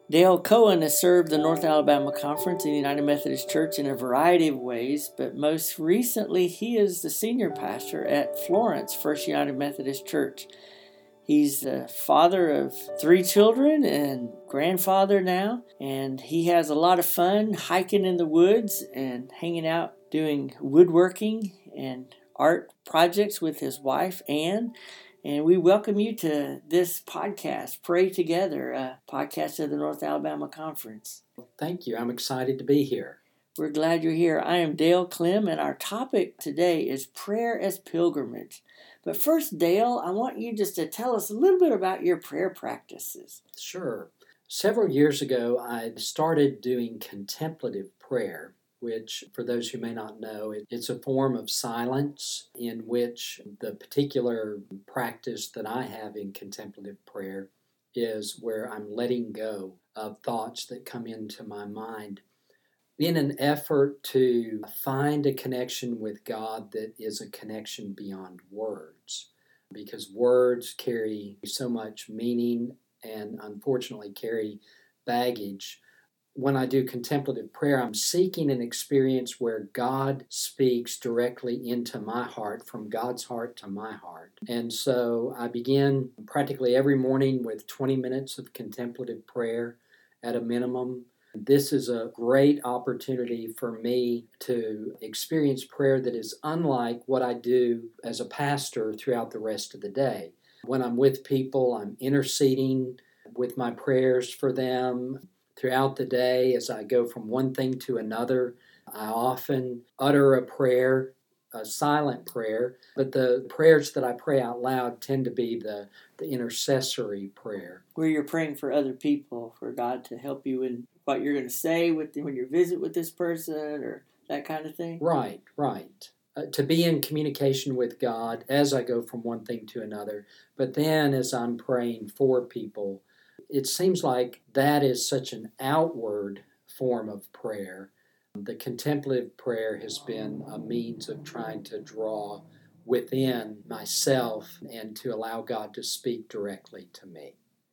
Dale Cohen has served the North Alabama Conference in the United Methodist Church in a variety of ways, but most recently he is the senior pastor at Florence First United Methodist Church. He's the father of 3 children and grandfather now, and he has a lot of fun hiking in the woods and hanging out doing woodworking and art projects with his wife, Ann. And we welcome you to this podcast, Pray Together, a podcast of the North Alabama Conference. Thank you. I'm excited to be here. We're glad you're here. I am Dale Clem, and our topic today is prayer as pilgrimage. But first, Dale, I want you just to tell us a little bit about your prayer practices. Sure. Several years ago, I started doing contemplative prayer, which, for those who may not know, it's a form of silence in which the particular practice that I have in contemplative prayer is where I'm letting go of thoughts that come into my mind in an effort to find a connection with God that is a connection beyond words, because words carry so much meaning and unfortunately carry baggage. When I do contemplative prayer, I'm seeking an experience where God speaks directly into my heart, from God's heart to my heart. And so I begin practically every morning with 20 minutes of contemplative prayer at a minimum. This is a great opportunity for me to experience prayer that is unlike what I do as a pastor throughout the rest of the day. When I'm with people, I'm interceding with my prayers for them. Throughout the day, as I go from one thing to another, I often utter a prayer, a silent prayer, but the prayers that I pray out loud tend to be the intercessory prayer. Where you're praying for other people, for God to help you in what you're going to say when you visit with this person or that kind of thing? Right. To be in communication with God as I go from one thing to another, but then as I'm praying for people, it seems like that is such an outward form of prayer. The contemplative prayer has been a means of trying to draw within myself and to allow God to speak directly to me.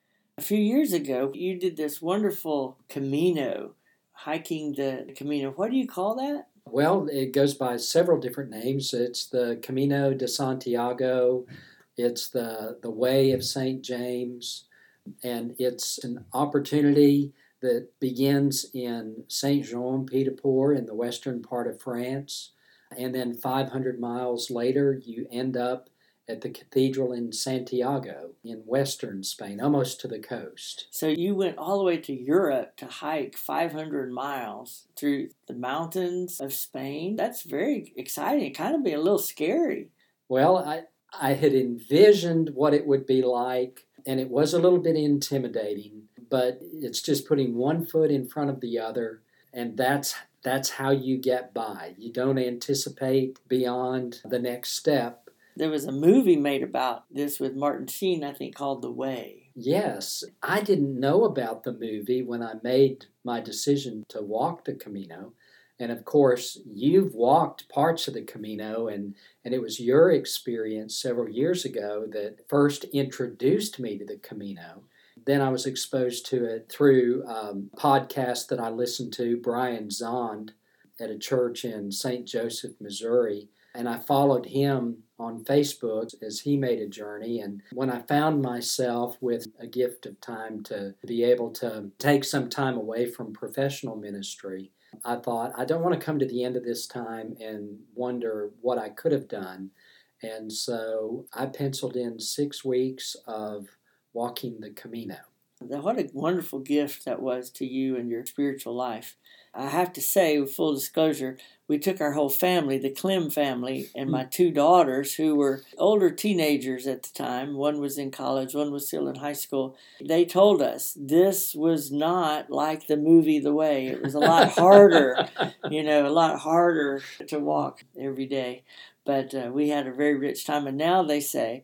A few years ago, you did this wonderful Camino, hiking the Camino. What do you call that? Well, it goes by several different names. It's the Camino de Santiago. It's the Way of St. James. And it's an opportunity that begins in Saint-Jean-Pied-de-Port in the western part of France. And then 500 miles later, you end up at the cathedral in Santiago in western Spain, almost to the coast. So you went all the way to Europe to hike 500 miles through the mountains of Spain. That's very exciting. It kind of be a little scary. Well, I had envisioned what it would be like, and it was a little bit intimidating, but it's just putting one foot in front of the other, and that's how you get by. You don't anticipate beyond the next step. There was a movie made about this with Martin Sheen, I think, called The Way. Yes, I didn't know about the movie when I made my decision to walk the Camino. And of course, you've walked parts of the Camino, and it was your experience several years ago that first introduced me to the Camino. Then I was exposed to it through a podcast that I listened to, Brian Zond, at a church in St. Joseph, Missouri. And I followed him on Facebook as he made a journey. And when I found myself with a gift of time to be able to take some time away from professional ministry, I thought, I don't want to come to the end of this time and wonder what I could have done. And so I penciled in 6 weeks of walking the Camino. What a wonderful gift that was to you and your spiritual life. I have to say, with full disclosure, we took our whole family, the Clem family, and my 2 daughters, who were older teenagers at the time. One was in college, one was still in high school. They told us this was not like the movie The Way. It was a lot harder, a lot harder to walk every day. But we had a very rich time. And now they say,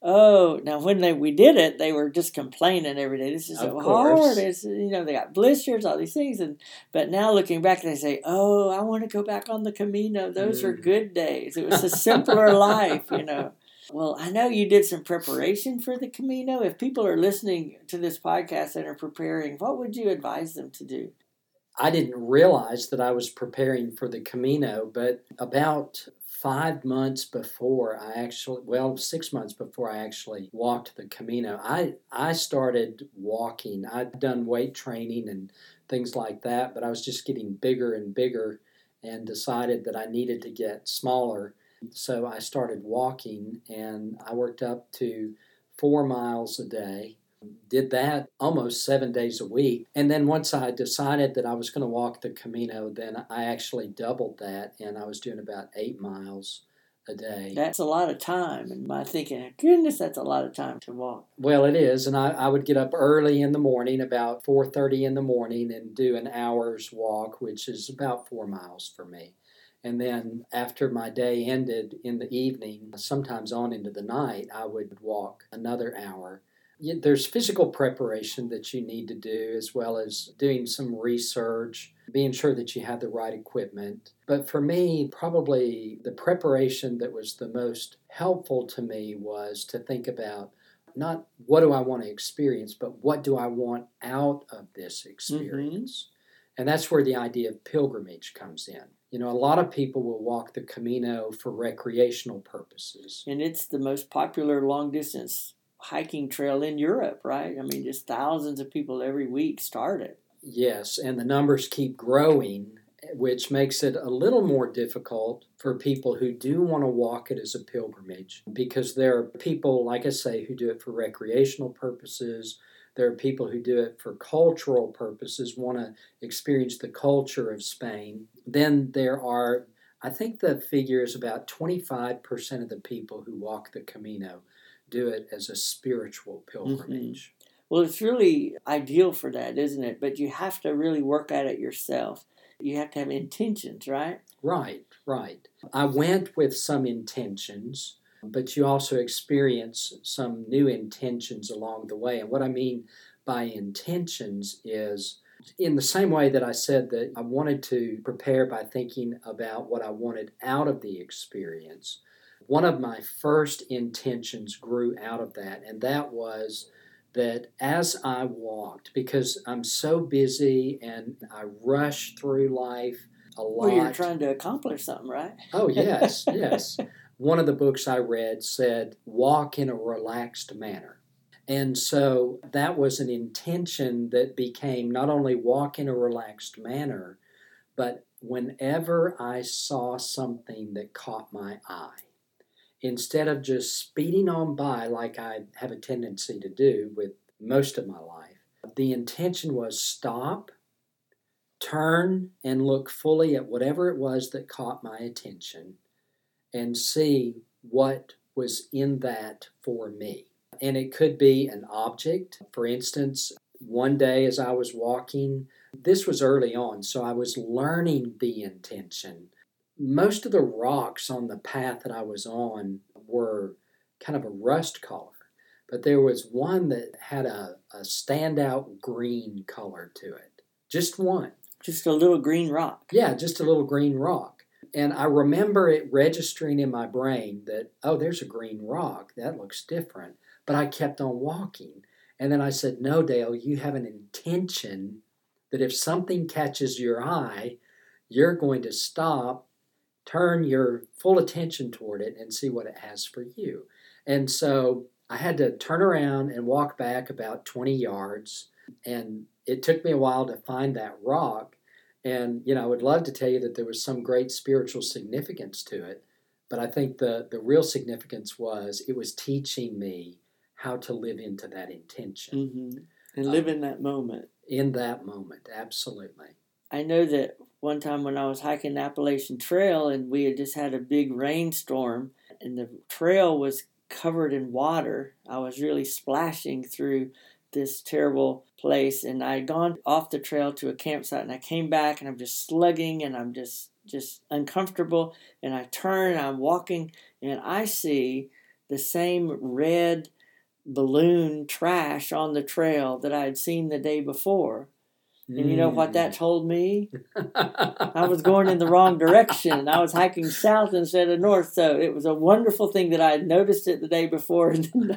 now when we did it, they were just complaining every day. This is so hard. It's, they got blisters, all these things. But now looking back, they say, I want to go back on the Camino. Those are good days. It was a simpler life, Well, I know you did some preparation for the Camino. If people are listening to this podcast and are preparing, what would you advise them to do? I didn't realize that I was preparing for the Camino, but about 5 months before I actually, well, 6 months before I actually walked the Camino, I started walking. I'd done weight training and things like that, but I was just getting bigger and bigger and decided that I needed to get smaller. So I started walking and I worked up to 4 miles a day, did that almost 7 days a week. And then once I decided that I was going to walk the Camino, then I actually doubled that and I was doing about 8 miles a day. That's a lot of time. And my thinking, goodness, that's a lot of time to walk. Well, it is. And I would get up early in the morning, about 4:30 in the morning, and do an hour's walk, which is about 4 miles for me. And then after my day ended in the evening, sometimes on into the night, I would walk another hour. There's physical preparation that you need to do, as well as doing some research, being sure that you have the right equipment. But for me, probably the preparation that was the most helpful to me was to think about not what do I want to experience, but what do I want out of this experience. And that's where the idea of pilgrimage comes in. You know, a lot of people will walk the Camino for recreational purposes. And it's the most popular long distance hiking trail in Europe, right? I mean, just thousands of people every week start it. Yes, and the numbers keep growing, which makes it a little more difficult for people who do want to walk it as a pilgrimage, because there are people, like I say, who do it for recreational purposes. There are people who do it for cultural purposes, want to experience the culture of Spain. Then there are, I think the figure is about 25% of the people who walk the Camino do it as a spiritual pilgrimage. Well, it's really ideal for that, isn't it? But you have to really work at it yourself. You have to have intentions, right? Right. I went with some intentions, but you also experience some new intentions along the way. And what I mean by intentions is, in the same way that I said that I wanted to prepare by thinking about what I wanted out of the experience, one of my first intentions grew out of that, and that was that as I walked, because I'm so busy and I rush through life a lot. Well, you're trying to accomplish something, right? Oh, yes. One of the books I read said, walk in a relaxed manner. And so that was an intention that became not only walk in a relaxed manner, but whenever I saw something that caught my eye, instead of just speeding on by like I have a tendency to do with most of my life, the intention was stop, turn, and look fully at whatever it was that caught my attention and see what was in that for me. And it could be an object. For instance, one day as I was walking, this was early on, so I was learning the intention. Most of the rocks on the path that I was on were kind of a rust color, but there was one that had a standout green color to it. Just one. Just a little green rock. Yeah, just a little green rock. And I remember it registering in my brain that, oh, there's a green rock. That looks different. But I kept on walking. And then I said, no, Dale, you have an intention that if something catches your eye, you're going to stop, turn your full attention toward it, and see what it has for you. And so I had to turn around and walk back about 20 yards. And it took me a while to find that rock. And, I would love to tell you that there was some great spiritual significance to it. But I think the real significance was it was teaching me how to live into that intention. And live in that moment. In that moment, absolutely. I know that one time when I was hiking the Appalachian Trail and we had just had a big rainstorm and the trail was covered in water, I was really splashing through this terrible place, and I had gone off the trail to a campsite, and I came back and I'm just slugging and I'm just uncomfortable, and I turn and I'm walking and I see the same red balloon trash on the trail that I had seen the day before. And you know what that Mm. told me? I was going in the wrong direction. I was hiking south instead of north, so it was a wonderful thing that I had noticed it the day before.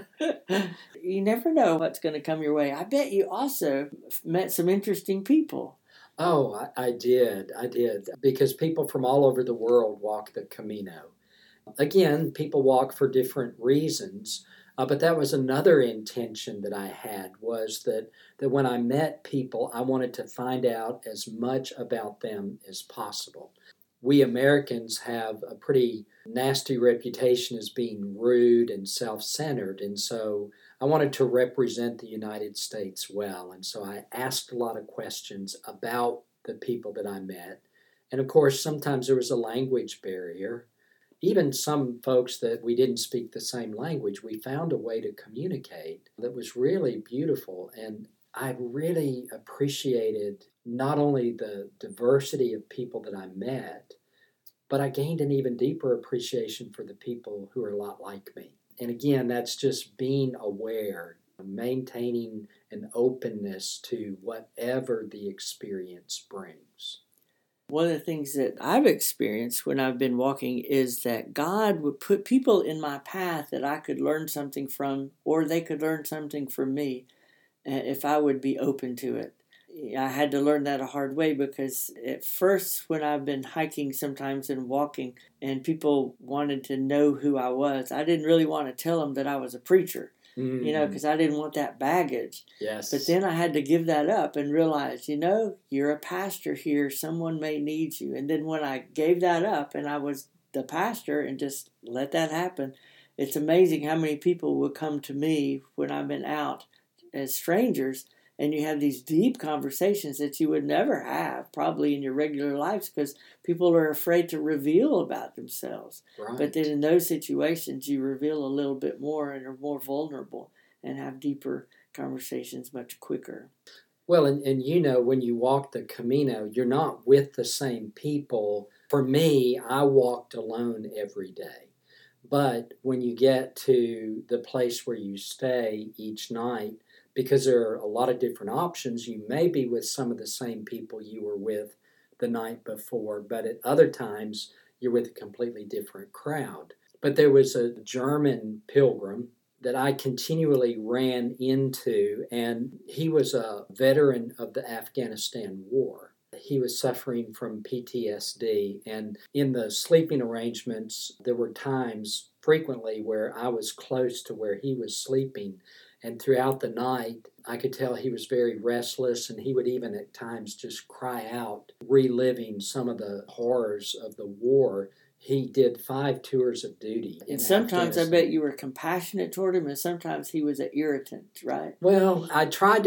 You never know what's going to come your way. I bet you also met some interesting people. Oh, I did. I did. Because people from all over the world walk the Camino. Again, people walk for different reasons, but that was another intention that I had, was that when I met people, I wanted to find out as much about them as possible. We Americans have a pretty nasty reputation as being rude and self-centered, and so I wanted to represent the United States well, and so I asked a lot of questions about the people that I met. And of course, sometimes there was a language barrier. Even some folks that we didn't speak the same language, we found a way to communicate that was really beautiful. And I really appreciated not only the diversity of people that I met, but I gained an even deeper appreciation for the people who are a lot like me. And again, that's just being aware, maintaining an openness to whatever the experience brings. One of the things that I've experienced when I've been walking is that God would put people in my path that I could learn something from, or they could learn something from me if I would be open to it. I had to learn that a hard way, because at first, when I've been hiking sometimes and walking, and people wanted to know who I was, I didn't really want to tell them that I was a preacher, because I didn't want that baggage. Yes. But then I had to give that up and realize, you're a pastor here. Someone may need you. And then when I gave that up and I was the pastor and just let that happen, it's amazing how many people would come to me when I've been out as strangers, and you have these deep conversations that you would never have probably in your regular lives, because people are afraid to reveal about themselves. Right. But then in those situations, you reveal a little bit more and are more vulnerable and have deeper conversations much quicker. Well, and when you walk the Camino, you're not with the same people. For me, I walked alone every day. But when you get to the place where you stay each night, because there are a lot of different options, you may be with some of the same people you were with the night before, but at other times, you're with a completely different crowd. But there was a German pilgrim that I continually ran into, and he was a veteran of the Afghanistan war. He was suffering from PTSD, and in the sleeping arrangements, there were times frequently where I was close to where he was sleeping, and throughout the night, I could tell he was very restless, and he would even at times just cry out, reliving some of the horrors of the war. He did 5 tours of duty. And sometimes I bet you were compassionate toward him, and sometimes he was an irritant, right? Well, I tried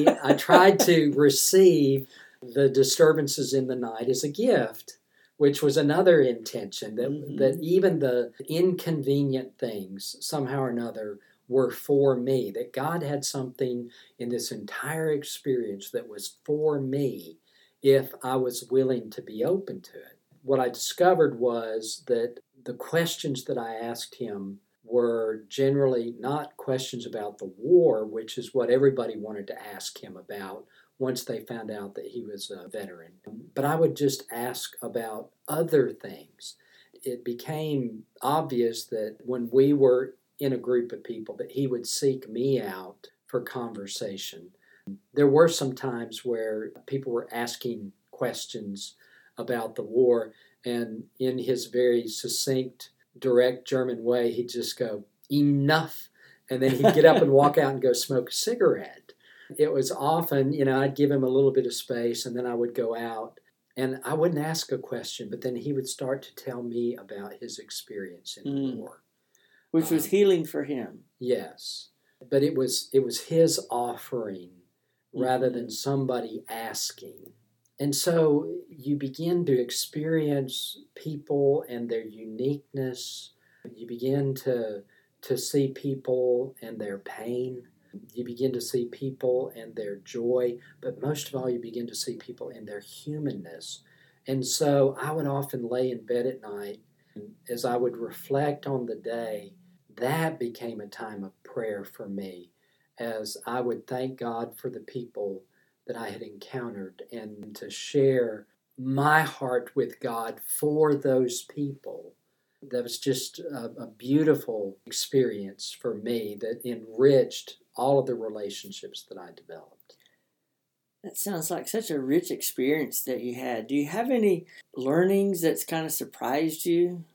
to receive the disturbances in the night as a gift, which was another intention, that even the inconvenient things, somehow or another, were for me, that God had something in this entire experience that was for me if I was willing to be open to it. What I discovered was that the questions that I asked him were generally not questions about the war, which is what everybody wanted to ask him about once they found out that he was a veteran. But I would just ask about other things. It became obvious that when we were in a group of people, that he would seek me out for conversation. There were some times where people were asking questions about the war, and in his very succinct, direct German way, he'd just go, "Enough," and then he'd get up and walk out and go smoke a cigarette. It was often, I'd give him a little bit of space, and then I would go out, and I wouldn't ask a question, but then he would start to tell me about his experience in the war. Which was healing for him. Yes. But it was his offering rather than somebody asking. And so you begin to experience people and their uniqueness. You begin to see people and their pain. You begin to see people and their joy. But most of all, you begin to see people in their humanness. And so I would often lay in bed at night, and as I would reflect on the day, that became a time of prayer for me, as I would thank God for the people that I had encountered and to share my heart with God for those people. That was just a beautiful experience for me that enriched all of the relationships that I developed. That sounds like such a rich experience that you had. Do you have any learnings that's kind of surprised you?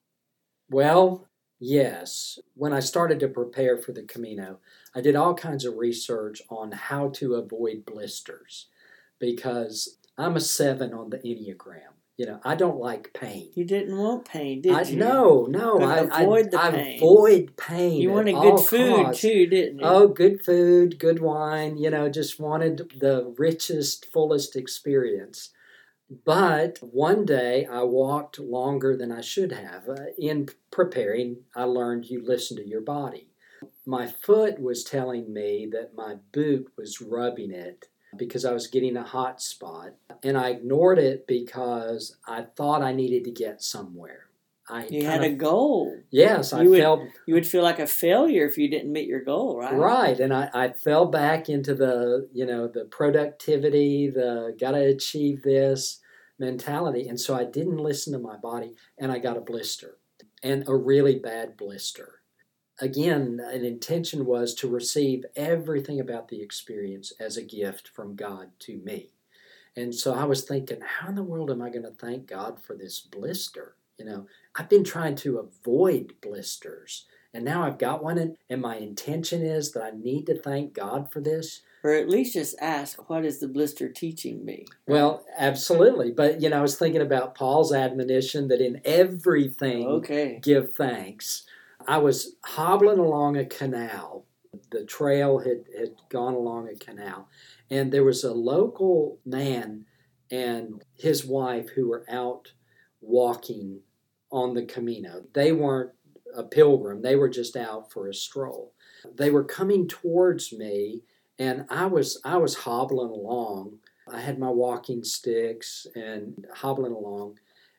Well, yes. When I started to prepare for the Camino, I did all kinds of research on how to avoid blisters because I'm a 7 on the Enneagram. I don't like pain. You didn't want pain, did you? No. Avoid the I pain. avoid pain. You wanted at good all food costs. too, didn't you? Oh, good food, good wine. Just wanted the richest, fullest experience. But one day I walked longer than I should have. In preparing, I learned you listen to your body. My foot was telling me that my boot was rubbing it because I was getting a hot spot. And I ignored it because I thought I needed to get somewhere. You had a goal. Yes, you would feel like a failure if you didn't meet your goal, right? Right, and I fell back into the productivity, the gotta achieve this mentality, and so I didn't listen to my body, and I got a blister, and a really bad blister. Again, an intention was to receive everything about the experience as a gift from God to me. And so I was thinking, how in the world am I going to thank God for this blister? I've been trying to avoid blisters, and now I've got one, and my intention is that I need to thank God for this. Or at least just ask, what is the blister teaching me? Well, absolutely. But, I was thinking about Paul's admonition that in everything give thanks. I was hobbling along a canal. The trail had gone along a canal. And there was a local man and his wife who were out walking on the Camino. They weren't a pilgrim. They were just out for a stroll. They were coming towards me, and I was hobbling along. I had my walking sticks and hobbling along.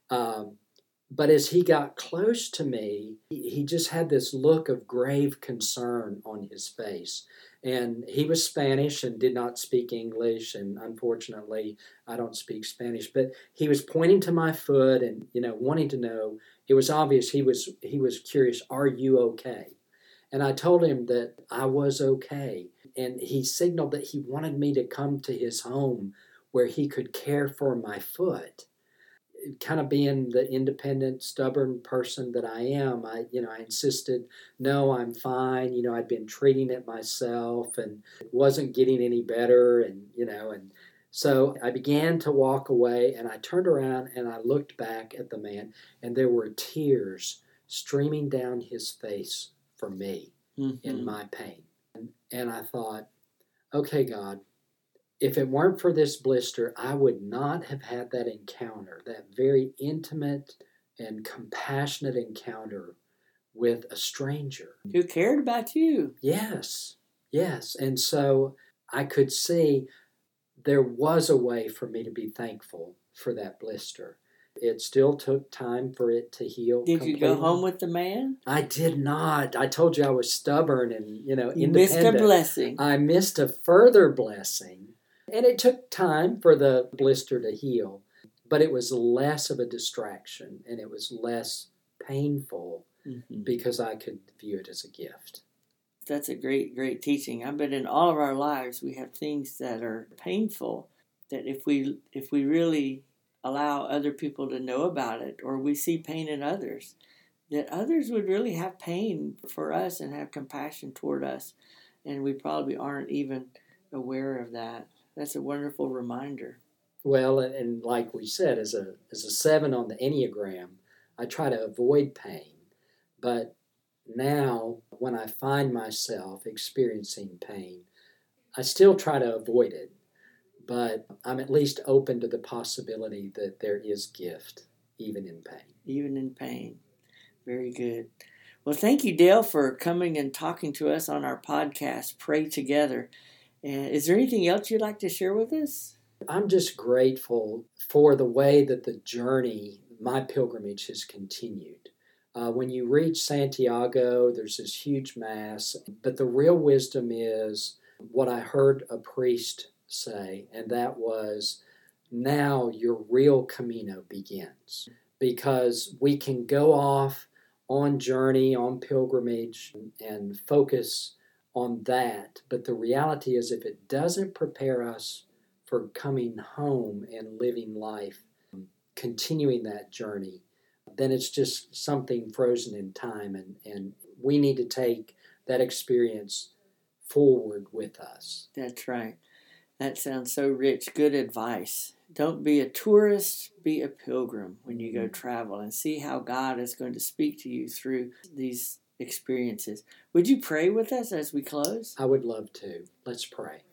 But as he got close to me, he just had this look of grave concern on his face. And he was Spanish and did not speak English. And unfortunately, I don't speak Spanish. But he was pointing to my foot and, wanting to know. It was obvious he was curious, are you okay? And I told him that I was okay. And he signaled that he wanted me to come to his home where he could care for my foot. Kind of being the independent, stubborn person that I am, I insisted, no, I'm fine. I'd been treating it myself and it wasn't getting any better. And so I began to walk away, and I turned around and I looked back at the man, and there were tears streaming down his face for me in my pain. And I thought, okay, God, if it weren't for this blister, I would not have had that encounter, that very intimate and compassionate encounter with a stranger. Who cared about you. Yes. And so I could see there was a way for me to be thankful for that blister. It still took time for it to heal. Did you go home with the man? I did not. I told you I was stubborn and, independent. You missed a blessing. I missed a further blessing. And it took time for the blister to heal, but it was less of a distraction and it was less painful because I could view it as a gift. That's a great, great teaching. I bet in all of our lives we have things that are painful that if we really allow other people to know about it, or we see pain in others, that others would really have pain for us and have compassion toward us, and we probably aren't even aware of that. That's a wonderful reminder. Well, and like we said, as a 7 on the Enneagram, I try to avoid pain. But now, when I find myself experiencing pain, I still try to avoid it. But I'm at least open to the possibility that there is gift, even in pain. Even in pain. Very good. Well, thank you, Dale, for coming and talking to us on our podcast, Pray Together. And is there anything else you'd like to share with us? I'm just grateful for the way that the journey, my pilgrimage, has continued. When you reach Santiago, there's this huge mass, but the real wisdom is what I heard a priest say, and that was, now your real Camino begins. Because we can go off on journey, on pilgrimage, and focus on that. But the reality is, if it doesn't prepare us for coming home and living life, continuing that journey, then it's just something frozen in time. And we need to take that experience forward with us. That's right. That sounds so rich. Good advice. Don't be a tourist, be a pilgrim when you go travel, and see how God is going to speak to you through these experiences. Would you pray with us as we close? I would love to. Let's pray.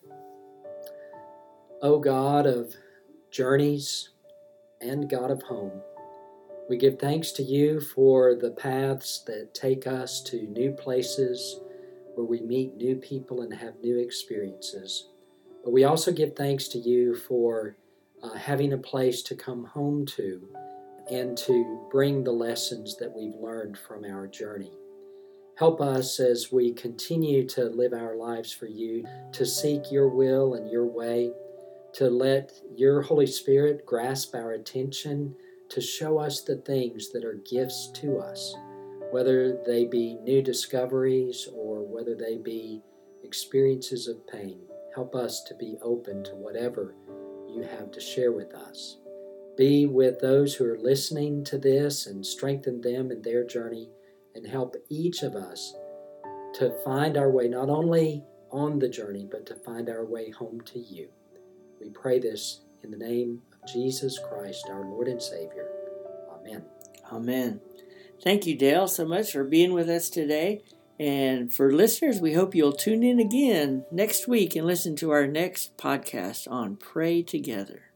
O God of journeys and God of home, we give thanks to you for the paths that take us to new places where we meet new people and have new experiences. But we also give thanks to you for having a place to come home to and to bring the lessons that we've learned from our journey. Help us as we continue to live our lives for you, to seek your will and your way, to let your Holy Spirit grasp our attention, to show us the things that are gifts to us, whether they be new discoveries or whether they be experiences of pain. Help us to be open to whatever you have to share with us. Be with those who are listening to this and strengthen them in their journey, and help each of us to find our way, not only on the journey, but to find our way home to you. We pray this in the name of Jesus Christ, our Lord and Savior. Amen. Amen. Thank you, Dale, so much for being with us today. And for listeners, we hope you'll tune in again next week and listen to our next podcast on Pray Together.